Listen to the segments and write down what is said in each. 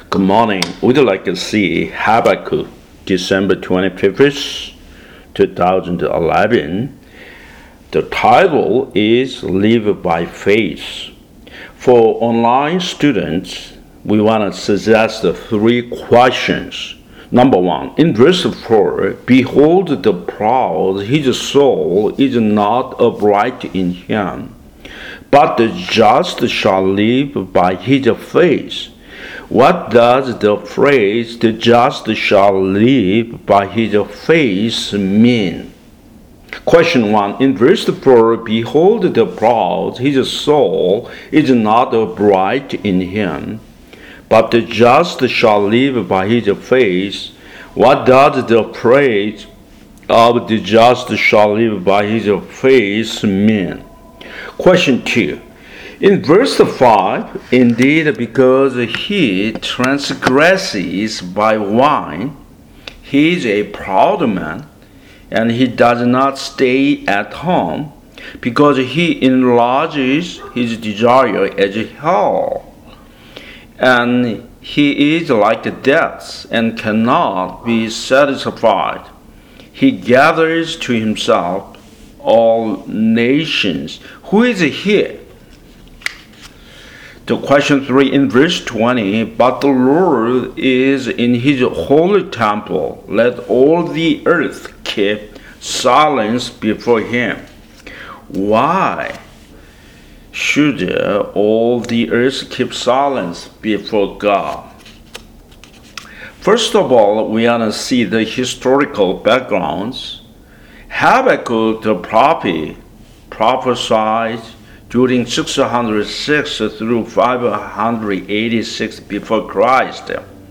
Good morning. We'd like to see Habakkuk, December 25th, 2011. The title is Live by Faith. For online students, we want to suggest three questions. Number one, in verse 4, behold the proud, his soul is not upright in him, but the just shall live by his faith. What does the phrase, the just shall live by his faith mean? Question 1. In verse 4, behold the proud, his soul is not upright in him, but the just shall live by his faith. What does the phrase of the just shall live by his faith mean? Question 2. In verse 5, indeed, because he transgresses by wine, he is a proud man, and he does not stay at home, because he enlarges his desire as hell, and he is like the depths and cannot be satisfied. He gathers to himself all nations. Who is he? To question 3 in verse 20, but the Lord is in his holy temple. Let all the earth keep silence before him. Why should all the earth keep silence before God? First of all, we want to see the historical backgrounds. Habakkuk the prophet prophesied during 606 through 586 before Christ.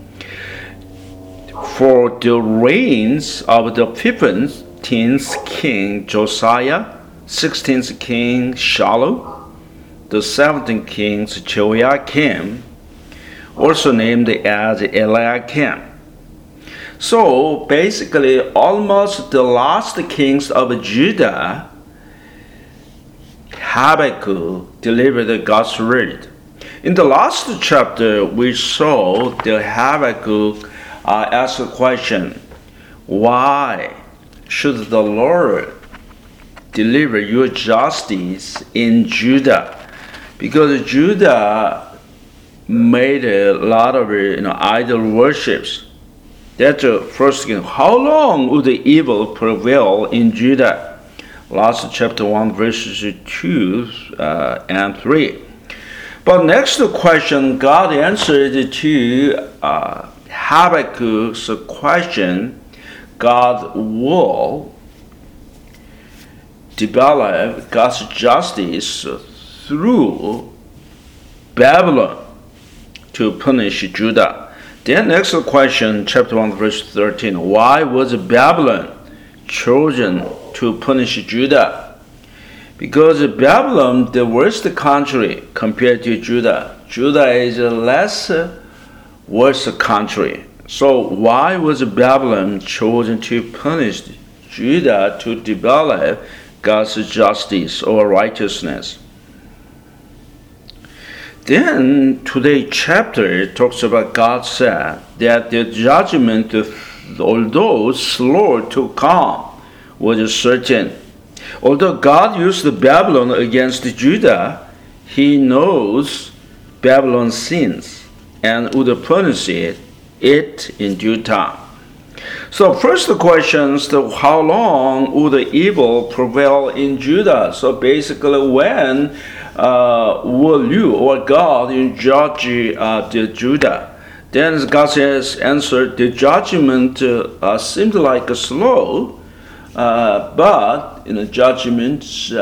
For the reigns of the 15th king Josiah, 16th king Shallum, the 17th king Joachim, also named as Eliakim. So basically, almost the last kings of Judah, Habakkuk delivered God's word. In the last chapter, we saw the Habakkuk ask a question: why should the Lord deliver your justice in Judah? Because Judah made a lot of idol worships. That's the first thing. How long would the evil prevail in Judah? Last chapter 1, verses 2 and 3. But next question, God answered to Habakkuk's question. God will develop God's justice through Babylon to punish Judah. Then next question, chapter 1, verse 13. Why was Babylon chosen to punish Judah? Because Babylon, the worst country compared to Judah. Judah is a less worse country. So why was Babylon chosen to punish Judah to develop God's justice or righteousness? Then today's chapter talks about God said that the judgment, although slow to come, was certain. Although God used Babylon against Judah, he knows Babylon's sins and would punish it in due time. So first question is how long would the evil prevail in Judah? So basically, when will you or God judge the Judah? Then God says, answer, the judgment seemed like slow, but judgment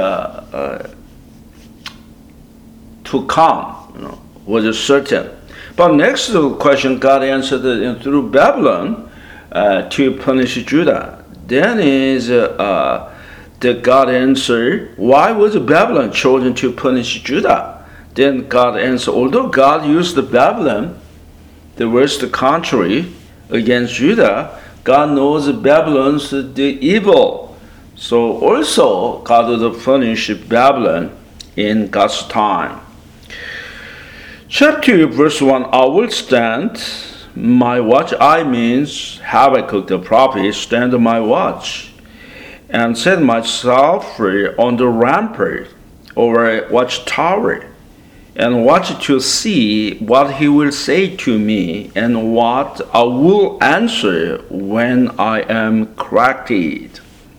to come was certain. But next question, God answered through Babylon to punish Judah. Then is the God answered, why was Babylon chosen to punish Judah? Then God answered, although God used Babylon, the worst country, against Judah, God knows Babylon's the evil. So also God will punish Babylon in God's time. Chapter 2, verse 1, I will stand my watch. I means Habakkuk the prophet, stand my watch, and set myself on the rampart or watchtower, and watch to see what he will say to me, and what I will answer when I am corrected.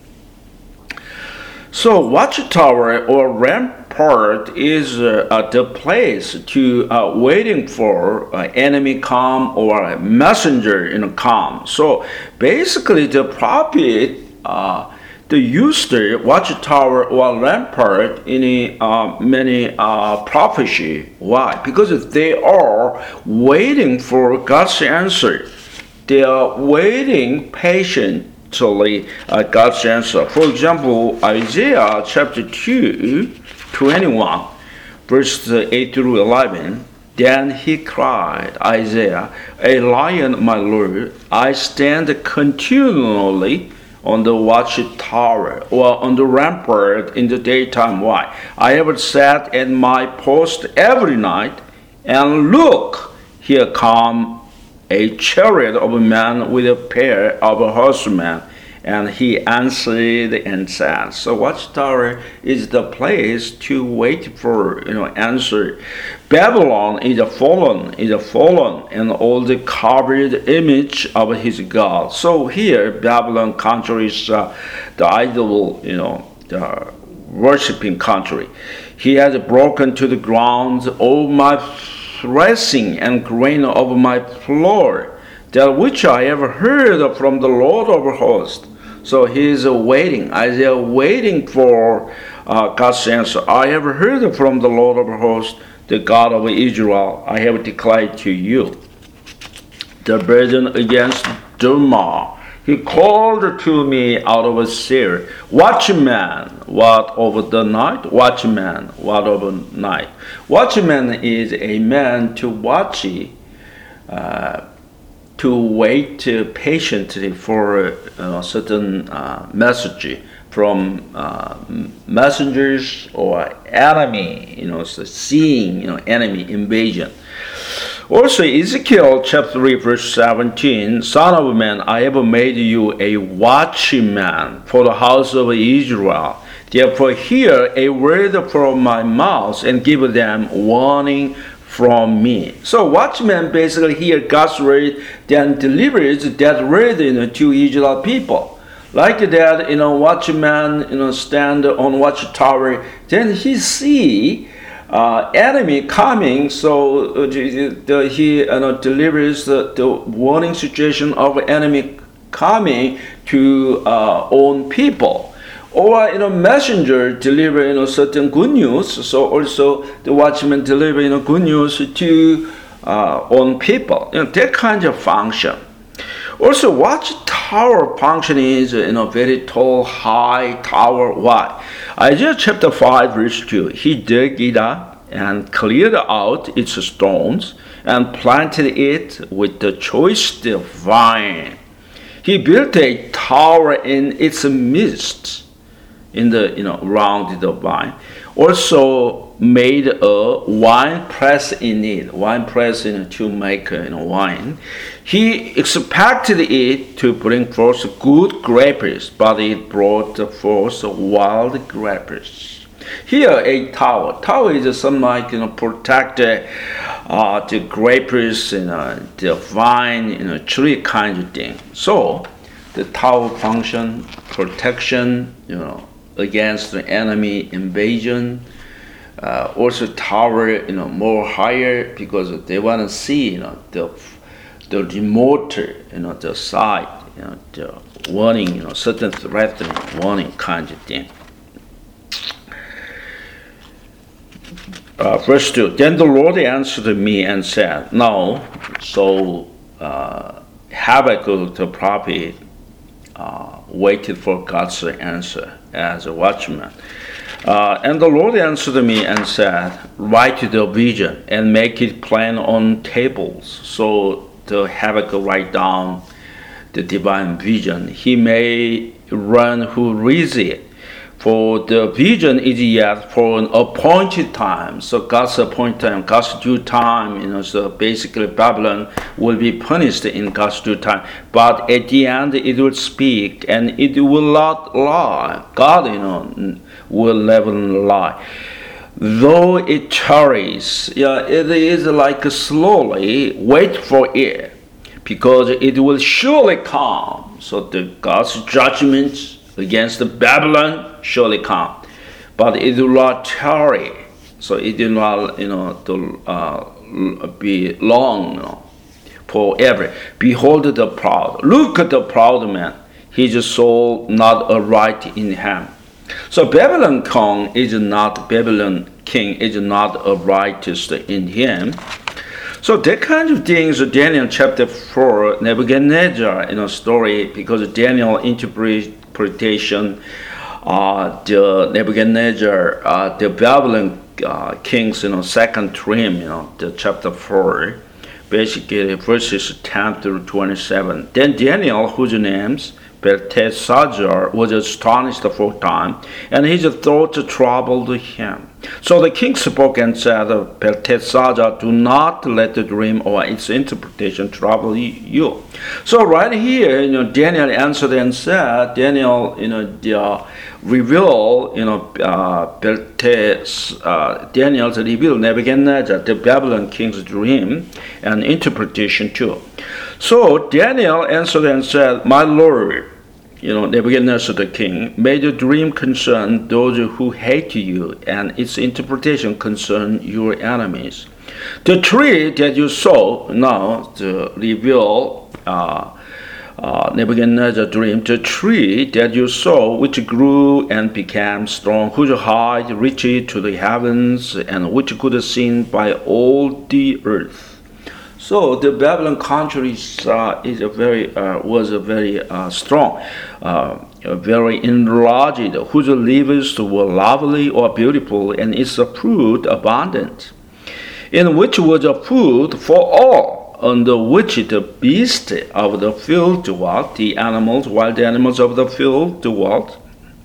So watchtower or rampart is the place to waiting for enemy come or a messenger come. So basically the prophet the used the watchtower or rampart in many prophecy. Why? Because they are waiting for God's answer. They are waiting patiently God's answer. For example, Isaiah chapter 2, 21, verse 8 through 11. Then he cried, Isaiah, a lion, my Lord, I stand continually on the watchtower or on the rampart in the daytime. Why? I have sat at my post every night, and look, here come a chariot of a man with a pair of horsemen. And he answered and said. So watchtower is the place to wait for answer. Babylon is a fallen, and all the covered image of his God. So here Babylon country is the idol, the worshiping country. He has broken to the ground all my threshing and grain of my floor, that which I have heard from the Lord of hosts. So he is waiting. Isaiah waiting for God's answer. I have heard from the Lord of hosts, the God of Israel. I have declared to you the burden against Dumah. He called to me out of Seir. Watchman, what of the night? Watchman, what of the night? Watchman is a man to watch, to wait patiently for a certain message from messengers or enemy, seeing enemy invasion. Also, Ezekiel chapter 3, verse 17, Son of man, I have made you a watchman for the house of Israel. Therefore hear a word from my mouth and give them warning from me. So watchman basically hear God's word, then delivers that word to Israel people. Like that, watchman, stand on watchtower, then he see enemy coming, so he delivers the warning situation of enemy coming to own people. Or messenger deliver certain good news. So also the watchman deliver good news to own people. That kind of function. Also, watchtower function is very tall, high tower. Why? Isaiah chapter 5 verse 2. He dug it up and cleared out its stones and planted it with the choice vine. He built a tower in its midst, in the around the vine. Also made a wine press in it. Wine press to make wine. He expected it to bring forth good grapes, but it brought forth wild grapes. Here a tower. Tower is some protect the grapes the vine tree kind of thing. So the tower function protection against the enemy invasion. Also tower more higher because they want to see the remote the side the warning certain threatening warning kind of thing. Verse 2. Then the Lord answered me and said, no. So Habakkuk the prophet waited for God's answer as a watchman. And the Lord answered me and said, write the vision and make it plain on tables. So the Habakkuk write down the divine vision. He may run who reads it. For the vision is yet for an appointed time. So God's appointed time, God's due time, so basically Babylon will be punished in God's due time. But at the end it will speak and it will not lie. God, will never lie. Though it tarries, it is like slowly wait for it, because it will surely come. So God's judgment against Babylon surely come, but it will not tarry. So it will not, be long, forever. Behold the proud. Look at the proud man. His soul not aright in him. So Babylon king is not a righteous in him. So that kind of things, Daniel chapter 4, Nebuchadnezzar, story, because Daniel interpretation, the Nebuchadnezzar, the Babylon kings, second dream, the chapter 4, basically verses 10 through 27. Then Daniel, whose name's Belteshazzar, was astonished for a time, and his thoughts troubled him. So the king spoke and said, Belteshazzar, do not let the dream or its interpretation trouble you. So right here, Daniel answered and said, Daniel, reveal, Daniel revealed Nebuchadnezzar, the Babylon king's dream and interpretation too. So Daniel answered and said, my Lord, Nebuchadnezzar the king, may the dream concern those who hate you, and its interpretation concern your enemies. The tree that you saw, now to reveal Nebuchadnezzar's dream, the tree that you saw, which grew and became strong, whose height reached to the heavens, and which could be seen by all the earth. So the Babylon country was a very strong, very enlarged, whose leaves were lovely or beautiful, and its fruit abundant, in which was a food for all, under which the beasts of the field dwelt, the wild animals of the field dwelt,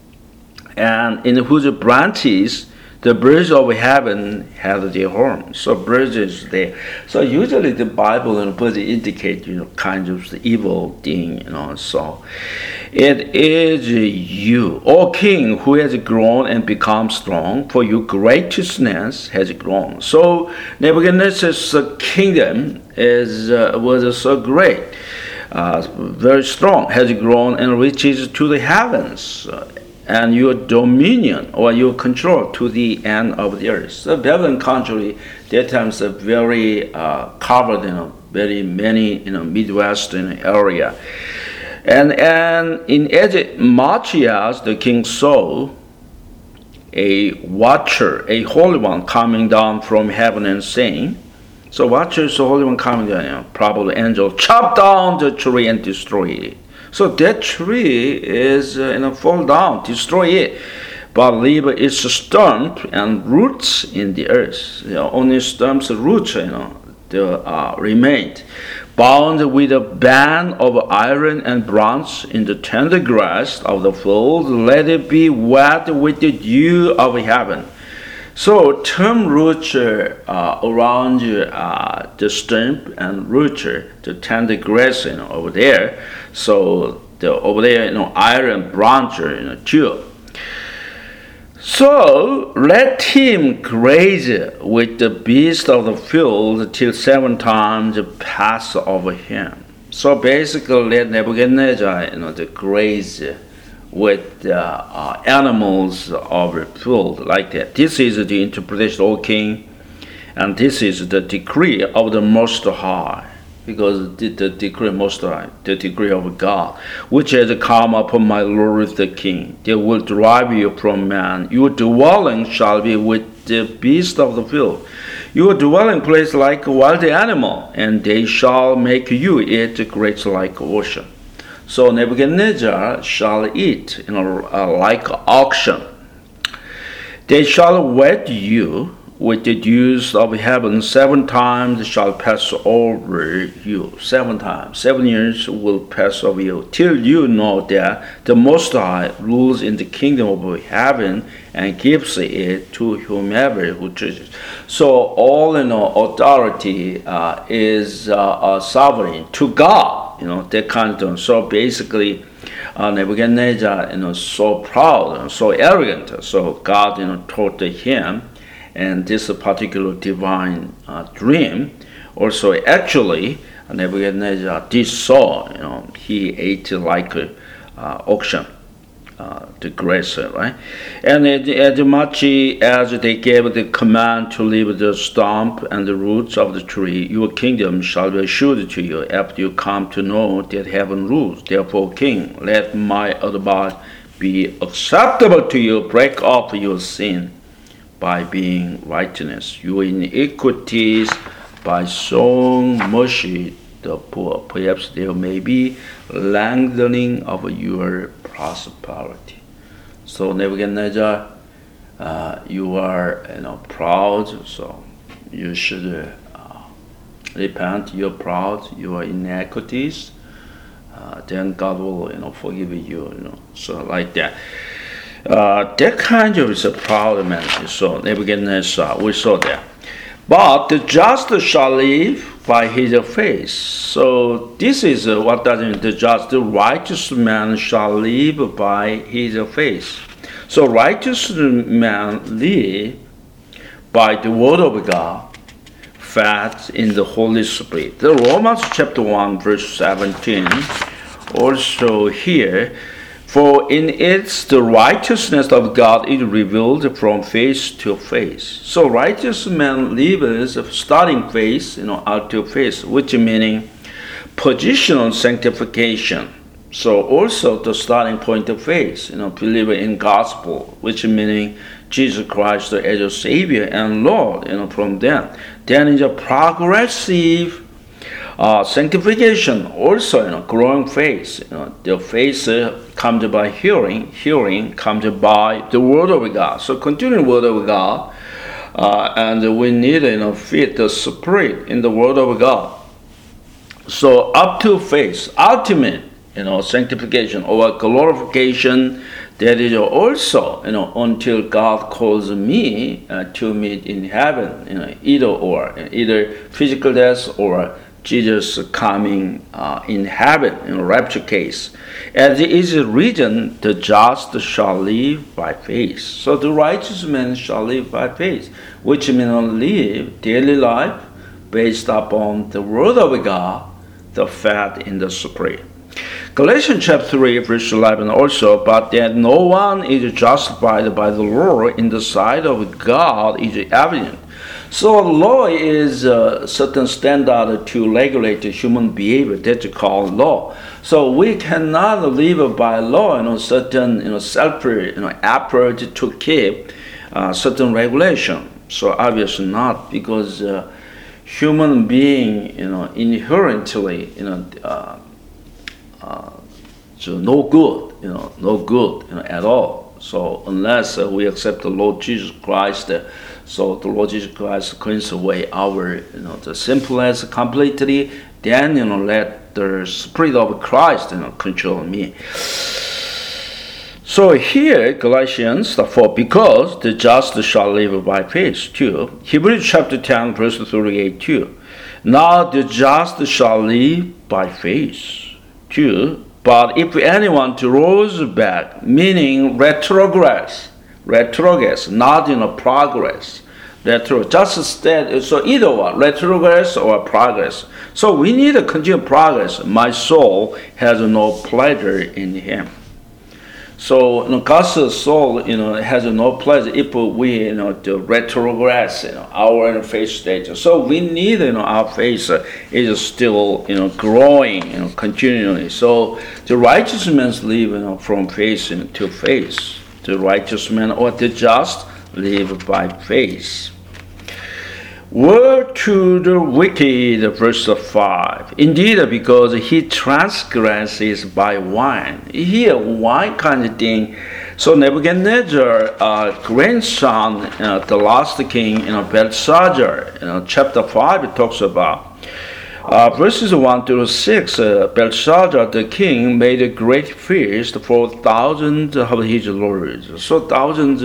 and in whose branches the birds of heaven had their home. So birds is there. So usually the Bible and birds indicate, kind of the evil thing, So it is you, O king, who has grown and become strong, for your greatness has grown. So Nebuchadnezzar's kingdom was so great, very strong, has grown and reaches to the heavens. And your dominion or your control to the end of the earth. So Babylon country, that time is very covered, very many, Midwestern area. And in Marchias, the king saw a watcher, a holy one, coming down from heaven and saying, so watcher is the holy one coming down, probably angel, chop down the tree and destroy it. So that tree is, fall down, destroy it, but leave its stump and roots in the earth. Only stumps and roots, remained. Bound with a band of iron and bronze in the tender grass of the field, let it be wet with the dew of heaven. So term roots around the stump and root, the tender grass, over there. So over there, iron branch, too. So let him graze with the beast of the field till 7 times pass over him. So basically, let Nebuchadnezzar, the graze with animals of the field like that. This is the interpretation, O king, and this is the decree of the Most High, because the decree Most High, the decree of God, which has come upon my Lord the king. They will drive you from man. Your dwelling shall be with the beast of the field. Your dwelling place like a wild animal, and they shall make you eat grapes like ocean. So Nebuchadnezzar shall eat, like oxen. They shall wet you with the dews of heaven 7 times shall pass over you. 7 times. 7 years will pass over you, till you know that the Most High rules in the kingdom of heaven and gives it to whomever who chooses. So all authority is sovereign to God. That kind of thing. So basically, Nebuchadnezzar, so proud, so arrogant. So God, told him, and this particular divine dream, also actually Nebuchadnezzar did so. He ate like oxen, the grass, right? And as much as they gave the command to leave the stump and the roots of the tree, your kingdom shall be assured to you after you come to know that heaven rules. Therefore, King, let my advice be acceptable to you. Break off your sin by being righteousness, your iniquities by showing mercy the poor. Perhaps there may be lengthening of your prosperity. So Nebuchadnezzar, you are proud, so you should repent. You're proud, your iniquities. Then God will forgive you. So like that. That kind of is a proud man. So Nebuchadnezzar, we saw that. But the just shall live by his faith. So this is what does it mean? The just, the righteous man shall live by his faith. So righteous man live by the word of God, fed in the Holy Spirit. The Romans chapter 1 verse 17 also here. For in it the righteousness of God is revealed from faith to faith. So righteous man lives starting faith, out to faith, which meaning positional sanctification. So also the starting point of faith, believe in gospel, which meaning Jesus Christ as a Savior and Lord, from them. Then is a progressive sanctification, also growing faith. The faith comes by hearing, hearing comes by the word of God. So continuing word of God, and we need feed the spirit in the word of God. So up to faith, ultimate sanctification or glorification. That is also until God calls me to meet in heaven. Either physical death or Jesus coming in heaven, in rapture case. As it is written, the just shall live by faith. So the righteous man shall live by faith, which means live daily life based upon the word of God, the fed in the spirit. Galatians chapter 3 verse 11 also, but that no one is justified by the law in the sight of God is evident. So law is a certain standard to regulate human behavior. That's called law. So we cannot live by law, certain self effort to keep certain regulation. So obviously not, because human being inherently so no good at all. So unless we accept the Lord Jesus Christ. So the Lord Jesus Christ cleanses away our, the sinfulness completely. Then, let the Spirit of Christ, control me. So here, Galatians 4, because the just shall live by faith, too. Hebrews chapter 10, verse 38, too. Now the just shall live by faith, too. But if anyone draws back, meaning retrogress, not progress. So either one, retrogress or progress. So we need to continue progress. My soul has no pleasure in him. So God's soul, has no pleasure if we, to retrogress, our faith stage. So we need, our faith is still, growing, continually. So the righteous man live, from faith to faith. The righteous man or the just live by faith. Woe to the wicked, verse 5. Indeed, because he transgresses by wine. Here, wine kind of thing. So Nebuchadnezzar, grandson, the last king, Belshazzar, chapter 5, it talks about. Verses 1 to 6, Belshazzar the king made a great feast for thousands of his lords. So thousands,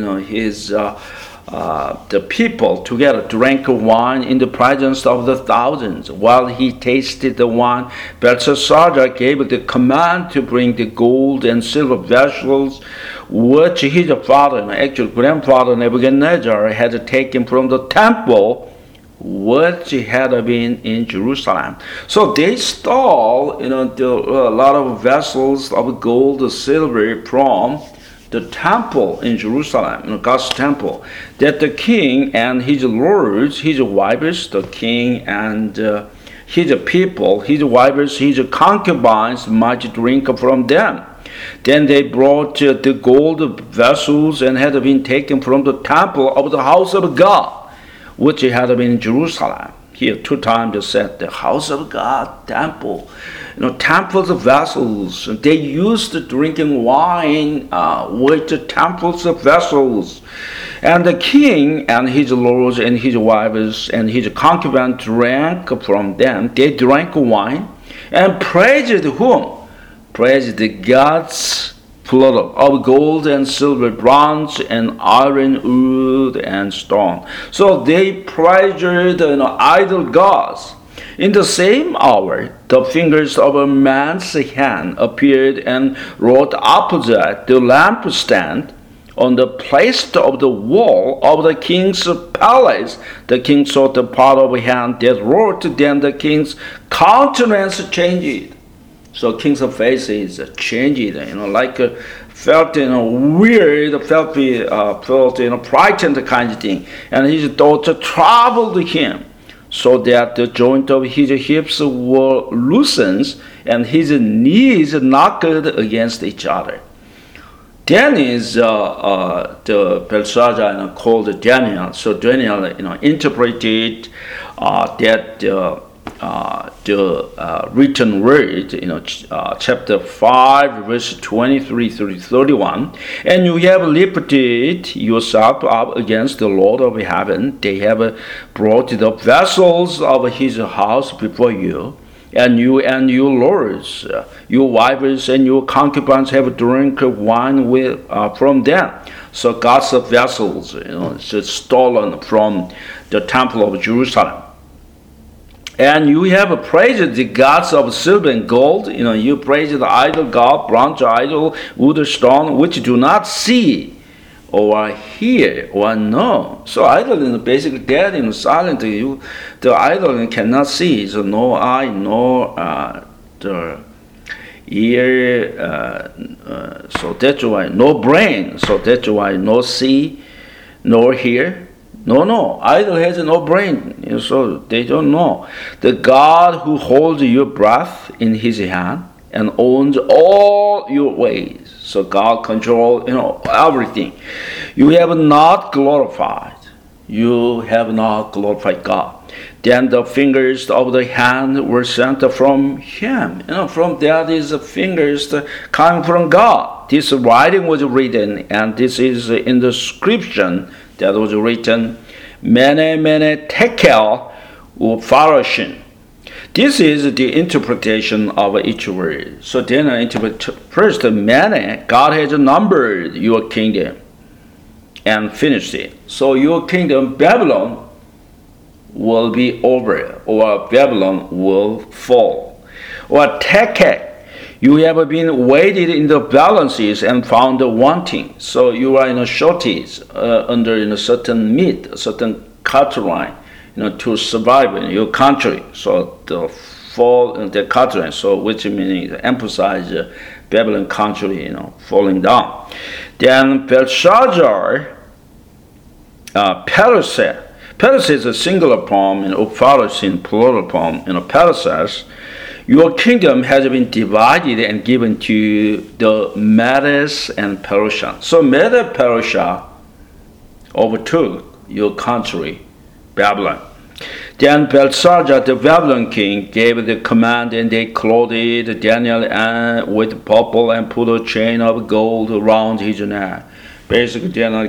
the people together drank wine in the presence of the thousands. While he tasted the wine, Belshazzar gave the command to bring the gold and silver vessels which his father, and actual grandfather Nebuchadnezzar, had taken from the temple which had been in Jerusalem. So they stole, a lot of vessels of gold, silver from the temple in Jerusalem, God's temple, that the king and his lords, his wives, the king and his people, his wives, his concubines might drink from them. Then they brought the gold vessels and had been taken from the temple of the house of God, which had been in Jerusalem. Here, 2 times they said the house of God, temple. Temples of vessels. They used drinking wine with the temples of vessels. And the king and his lords and his wives and his concubines drank from them. They drank wine and praised whom? Praised the gods, plural, of gold and silver, bronze and iron, wood and stone. So they praised idol gods. In the same hour, the fingers of a man's hand appeared and wrote opposite the lampstand on the place of the wall of the king's palace. The king saw the part of a hand that wrote, then the king's countenance changed. So king's face is changed, felt weird, felt frightened kind of thing. And his daughter troubled him, so that the joint of his hips were loosened and his knees knocked against each other. Then is the Belshazzar called Daniel. So Daniel interpreted that the written word, chapter 5, verse 23 through 31. And you have lifted yourself up against the Lord of heaven. They have brought the vessels of his house before you. And you and your lords, your wives and your concubines have drunk wine from them. So God's vessels, it's stolen from the temple of Jerusalem. And you have praised the gods of silver and gold. You praise the idol god, bronze idol, wood, stone, which do not see or hear or know. So idol is basically dead, silent. The idol cannot see. So no eye, no the ear. So that's why no brain. So that's why no see, nor hear. No. Idol has no brain, so they don't know. The God who holds your breath in his hand and owns all your ways. So God controls, everything. You have not glorified. You have not glorified God. Then the fingers of the hand were sent from him. From that is the fingers coming from God. This writing was written, and this is in the inscription that was written, Mene Tekel Upharsin. This is the interpretation of each word. So then I interpret first, Mene, God has numbered your kingdom and finished it. So your kingdom, Babylon, will be over, or Babylon will fall. Or Tekel, you have been weighed in the balances and found wanting. So you are in a shortage under a certain meat, a certain cattle to survive in your country. So the fall in the cattle, so which meaning emphasize Babylon country, falling down. Then Belshazzar, Peres is a singular form, and Upharsin plural form. Peres, your kingdom has been divided and given to the Medes and Persians. So Medes Persia overtook your country Babylon. Then Belshazzar, the Babylon king, gave the command, and they clothed Daniel with purple and put a chain of gold around his neck. Basically, Daniel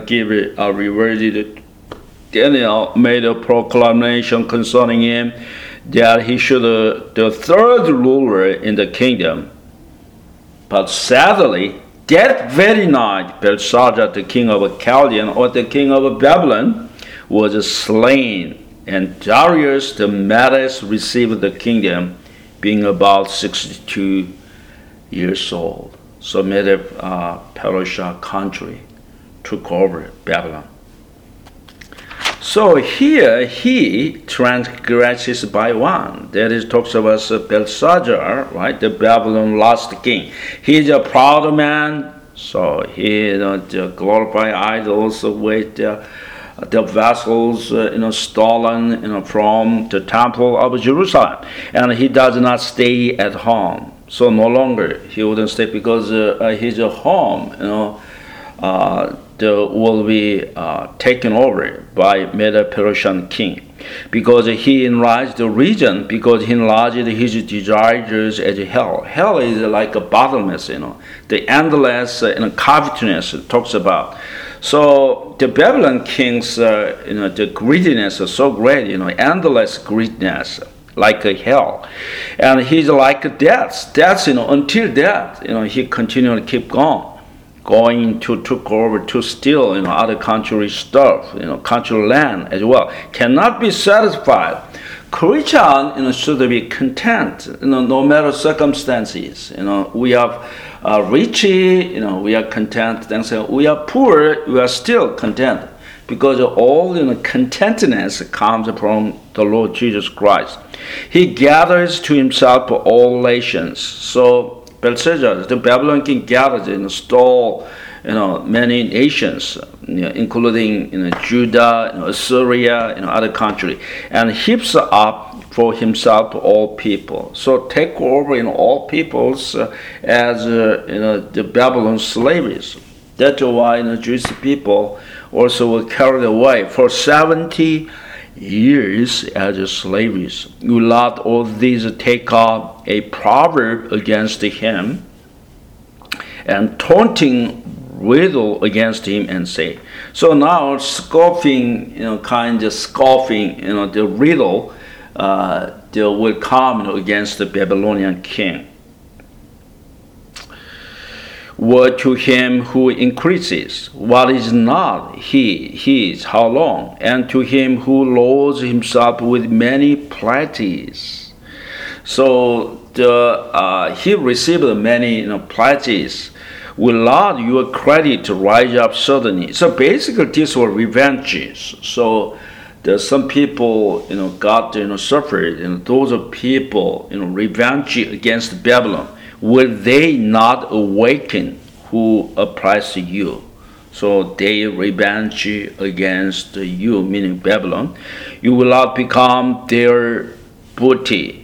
Daniel made a proclamation concerning him that he should be the third ruler in the kingdom. But sadly, that very night, Belshazzar, the king of Chaldean, or the king of Babylon, was slain, and Darius the Medes received the kingdom, being about 62 years old. So Medo-Persia country took over Babylon. So here he transgresses by one. That is, talks about Belshazzar, right? The Babylon last king. He is a proud man, so he glorify idols with the vessels stolen from the temple of Jerusalem, and he does not stay at home. So no longer he wouldn't stay, because his home, will be taken over by Medo-Persian king, because he enlarged the region, because he enlarged his desires as hell. Hell is like a bottomless, the endless covetousness it talks about. So the Babylon kings, the greediness is so great, endless greediness, like a hell, and he's like death. Death, until death, he continued to keep going to took over to steal, other country stuff, country land as well. Cannot be satisfied. Christian, should be content, no matter circumstances. We are rich, we are content. Then say we are poor, we are still content, because all contentness comes from the Lord Jesus Christ. He gathers to himself all nations. So Belshazzar, the Babylon king, gathered and stole, many nations, including Judah, Assyria, other country, and heaps up for himself all people. So take over all peoples as the Babylon slaves. That's why Jewish people also were carried away for 70 years as slaves. You let all these take up a proverb against him, and taunting riddle against him, and say. So now scoffing, the riddle that will come against the Babylonian king. Woe to him who increases what is not his, how long? And to him who loads himself with many pledges. So he received many pledges. Will not your credit rise up suddenly? So basically, these were revenges. So there's some people got suffered. Those people revenge against Babylon. Will they not awaken who oppress you? So they revenge against you, meaning Babylon. You will not become their booty.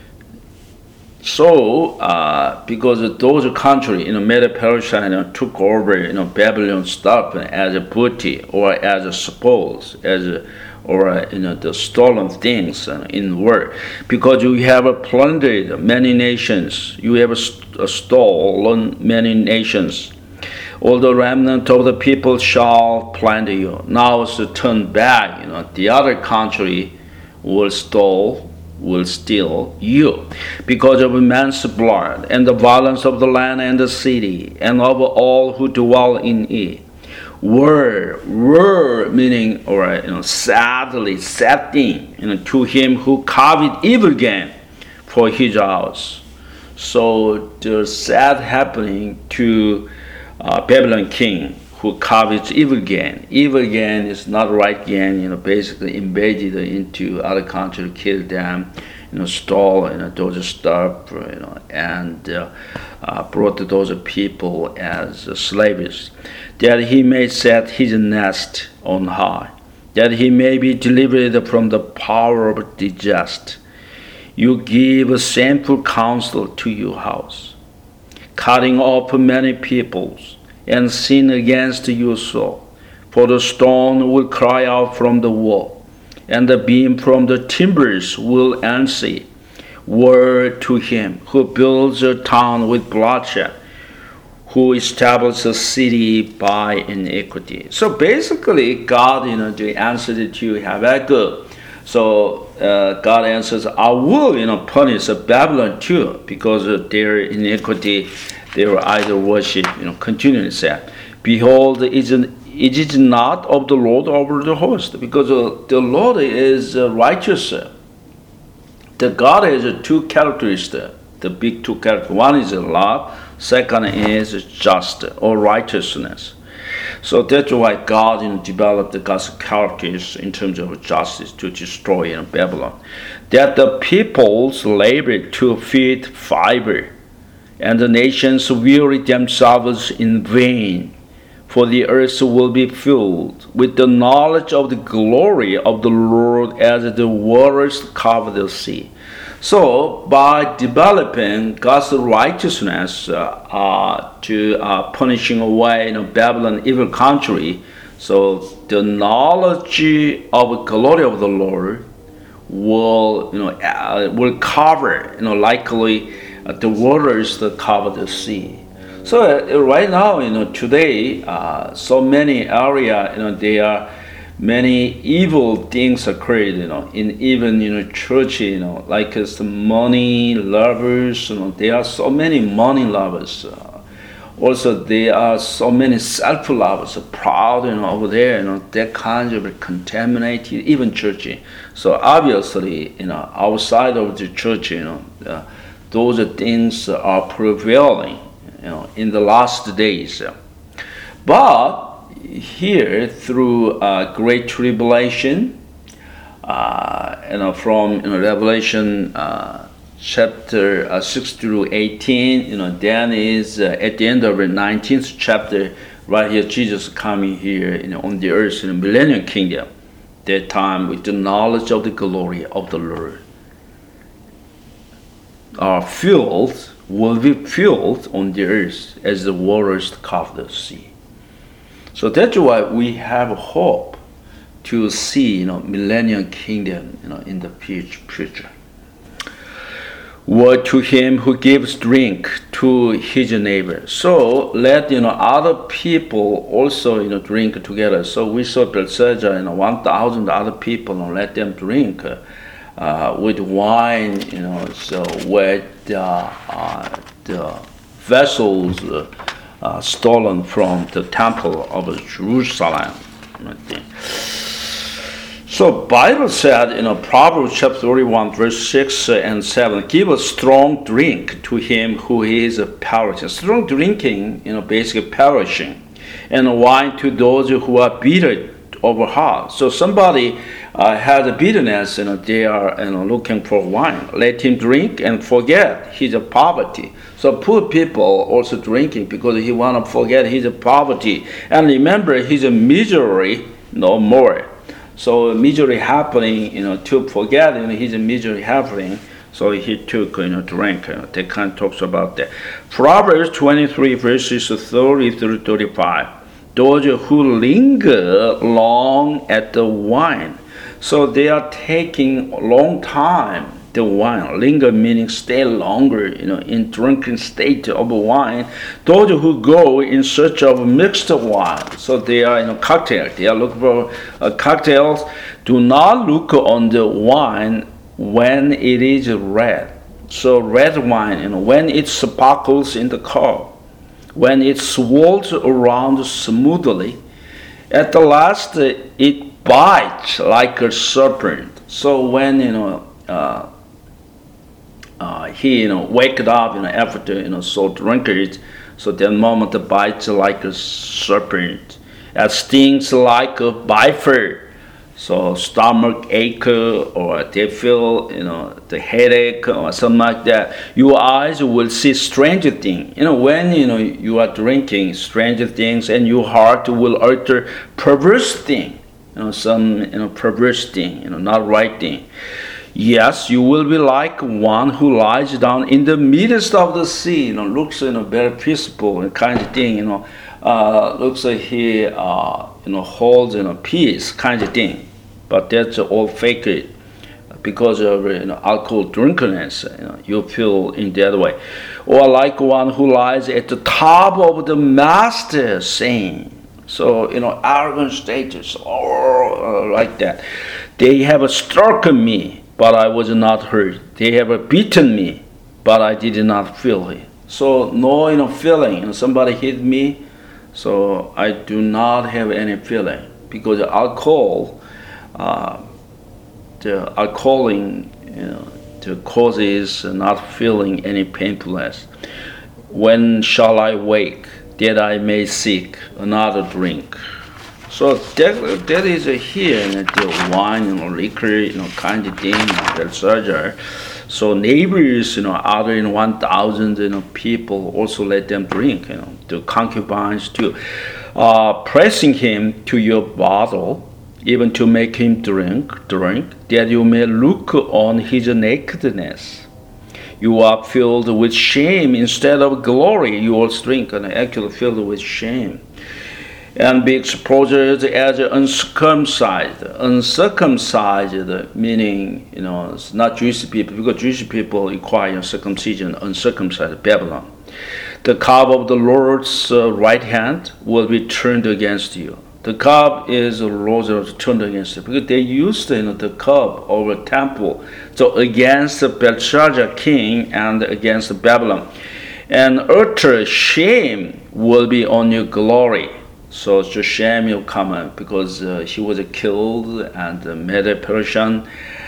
So, because those countries, Medo-Persia, took over, Babylon stuff as a booty, or as a spoils, or the stolen things in war, because you have plundered many nations, you have stolen many nations. All the remnant of the people shall plunder you. Now it's turn back, the other country will steal you, because of man's blood, and the violence of the land and the city, and of all who dwell in it. Were meaning, or sadly, sad thing, to him who coveted evil gain for his house. So the sad happening to Babylon king who covets evil gain. Evil gain is not right gain, basically invaded into other country, killed them, stole those stuff, and brought those people as slaves, that he may set his nest on high, that he may be delivered from the power of the just. You give shameful counsel to your house, cutting off many peoples, and sin against your soul. For the stone will cry out from the wall, and the beam from the timbers will answer. Woe to him who builds a town with bloodshed, who establishes a city by iniquity. So basically, God, the answer to Habakkuk. So God answers, I will, punish Babylon too, because of their iniquity, they were idol worship, continually said, behold, it is not of the Lord over the host, because the Lord is righteous. The God has two characteristics, the big two characteristics. One is love, second is just or righteousness. So that's why God developed God's characters in terms of justice to destroy Babylon. That the peoples labor to feed fiber, and the nations weary themselves in vain. For the earth will be filled with the knowledge of the glory of the Lord as the waters cover the sea. So, by developing God's righteousness to punishing away Babylon, evil country, so the knowledge of glory of the Lord will cover, likely the waters that cover the sea. So right now, today, so many area, there are many evil things occurred, in even, church, like some money lovers, there are so many money lovers. Also, there are so many self-lovers, proud, over there, that kind of contaminated, even church. So obviously, outside of the church, those things are prevailing, in the last days. But here, through great tribulation, from Revelation chapter 6 through 18, then is at the end of the 19th chapter, right here, Jesus coming here, on the earth in the millennium kingdom. That time, with the knowledge of the glory of the Lord, will be filled on the earth as the waters cover the sea. So that's why we have hope to see, millennium kingdom, in the future. Woe to him who gives drink to his neighbor. So let other people also drink together. So we saw Belshazzar, 1,000 other people, let them drink with wine, so with the vessels stolen from the temple of Jerusalem. So Bible said in Proverbs chapter 31, verse 6 and 7, give a strong drink to him who is perishing. Strong drinking, basically perishing. And wine to those who are bitter over heart. So somebody has a bitterness, they are looking for wine. Let him drink and forget his poverty. So poor people also drinking because he want to forget his poverty and remember his misery no more. So misery happening, to forget his misery happening. So he took, drink. They kind of talks about that. Proverbs 23 verses 30 through 35. Those who linger long at the wine. So they are taking a long time, the wine. Linger meaning stay longer, in drinking state of wine. Those who go in search of mixed wine. So they are cocktail. They are looking for cocktails. Do not look on the wine when it is red. So red wine, when it sparkles in the cup. When it swirls around smoothly, at the last it bites like a serpent. So when he waked up after so drunkard, so that moment it bites like a serpent, it stings like a viper. So stomach ache or they feel the headache or something like that. Your eyes will see stranger things. When you are drinking stranger things, and your heart will utter perverse thing. Some perverse thing. Not right thing. Yes, you will be like one who lies down in the midst of the sea. Looks very peaceful kind of thing. Looks like he holds peace kind of thing. but that's all fake. Because of alcohol drunkenness, you feel in that way. Or like one who lies at the top of the mast saying, so arrogant status, or like that. They have struck me, but I was not hurt. They have beaten me, but I did not feel it. So no feeling. Somebody hit me, so I do not have any feeling, because alcohol. The alcoholing, the causes not feeling any painfulness. When shall I wake, that I may seek another drink? So that is here, the wine, liquor, kind of thing, Belshazzar. So neighbors, other than 1,000 people also let them drink, the concubines too, pressing him to your bottle, even to make him drink, that you may look on his nakedness. You are filled with shame instead of glory. You all drink and actually filled with shame. And be exposed as uncircumcised. Uncircumcised meaning, it's not Jewish people, because Jewish people require circumcision, uncircumcised, Babylon. The cup of the Lord's right hand will be turned against you. The cup is Lord's turned against it, because they used the cup of a temple, so against Belshazzar king and against Babylon. And utter shame will be on your glory. So the shame will come because he was killed, and the Medo-Persian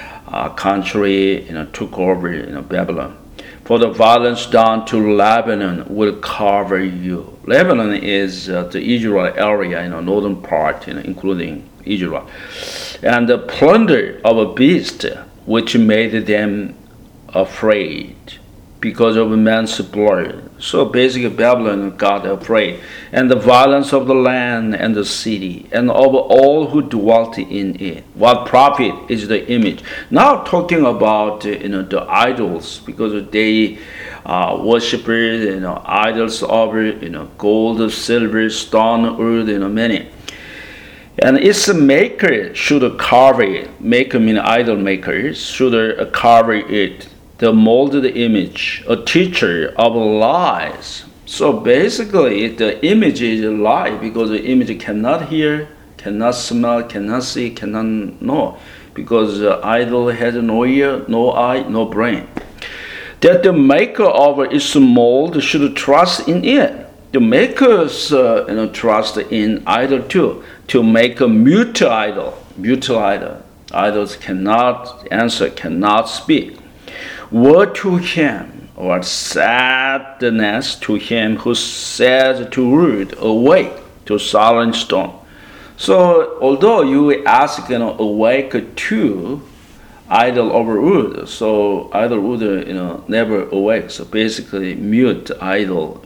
country took over Babylon. For the violence done to Lebanon will cover you. Lebanon is the Israel area, northern part, including Israel. And the plunder of a beast which made them afraid because of man's blood. So basically Babylon got afraid. And the violence of the land and the city, and of all who dwelt in it. What profit is the image? Now talking about the idols, because they worshippers, idols of gold, silver, stone, earth, many. And its maker should carve it. Maker mean idol makers should carve it. The molded image, a teacher of lies. So basically, the image is a lie, because the image cannot hear, cannot smell, cannot see, cannot know, because the idol has no ear, no eye, no brain. That the maker of its mold should trust in it. The makers trust in idol too, to make a mute idol. Mute idol. Idols cannot answer, cannot speak. Woe to him, or sadness to him who says to wood, awake to silent stone. So although you ask, awake to idol over wood, so idol wood, never awake. So basically, mute idol,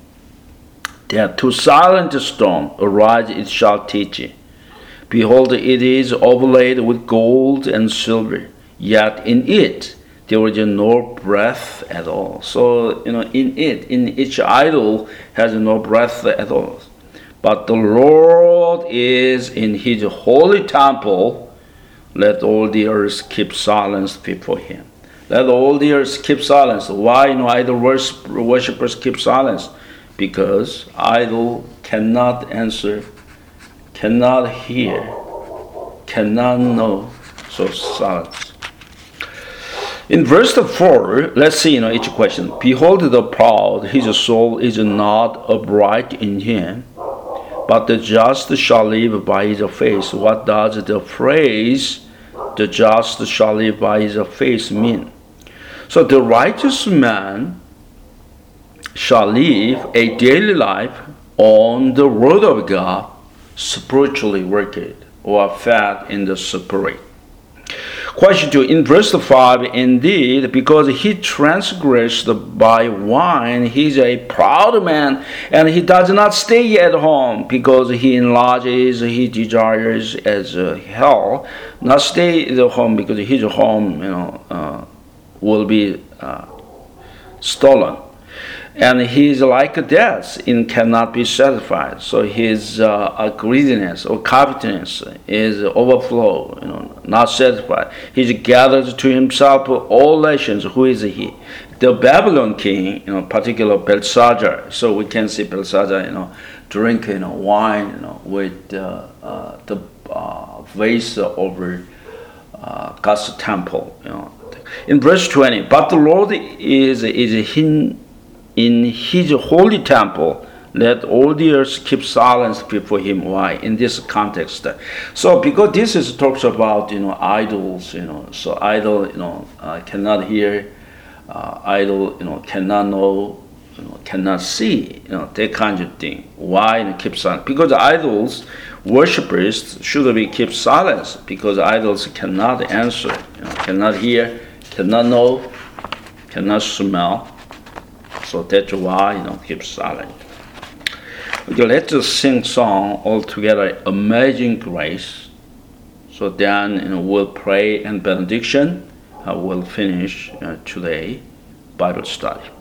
that to silent stone, arise it shall teach it. Behold, it is overlaid with gold and silver, yet in it there is no breath at all. So, in each idol has no breath at all. But the Lord is in his holy temple. Let all the earth keep silence before him. Let all the earth keep silence. Why idol worshippers keep silence? Because idol cannot answer, cannot hear, cannot know, so silence. In verse 4, let's see each question. Behold the proud, his soul is not upright in him, but the just shall live by his faith. What does the phrase, the just shall live by his faith, mean? So the righteous man shall live a daily life on the word of God, spiritually worked, or fed in the spirit. Question 2, in verse 5, indeed, because he transgressed by wine, he is a proud man, and he does not stay at home, because he enlarges his desires as hell. Not stay at home, because his home, will be stolen. And he is like death and cannot be satisfied. So his greediness or covetousness is overflow, not satisfied. He's gathered to himself all nations. Who is he? The Babylon king, particular Belshazzar. So we can see Belshazzar, drink, wine, with the vase over God's temple. In verse 20, but the Lord is in his holy temple, let all the earth keep silence before him. Why? In this context. So because this is talks about idols, so idol cannot hear, idol cannot know, cannot see, that kind of thing. Why keep silence? Because idols worshippers should be keep silence, because idols cannot answer, cannot hear, cannot know, cannot smell. So that's why keep silent. Okay, let's just sing song all together, Amazing Grace. So then we'll pray and benediction. We'll finish today Bible study.